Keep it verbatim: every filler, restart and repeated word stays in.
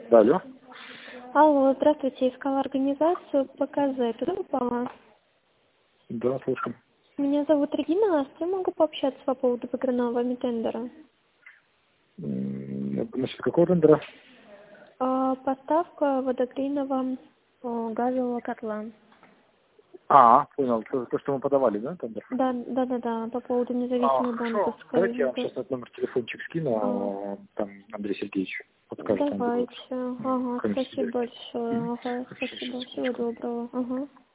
Да, алло. Алло, здравствуйте, искала организацию ПКЗ. Туда попала? Да, слушаем. Меня зовут Регина, а с кем могу пообщаться по поводу выигранного вами тендера? М, Насчет какого тендера? А, поставка водогрейного о, газового котла. А, понял. То, то, что мы подавали, да, тендер? Да, да, да, да, по поводу А, независимой хорошо. банковской. Давайте я вам Да. сейчас этот номер телефончик скину, А, а, там Андрей Сергеевич подскажет, там будет давайте. Ага, хронический спасибо директор. большое. Мгм. Ага, Хорошо, сейчас, спасибо. Всего секундочку. доброго. Ага.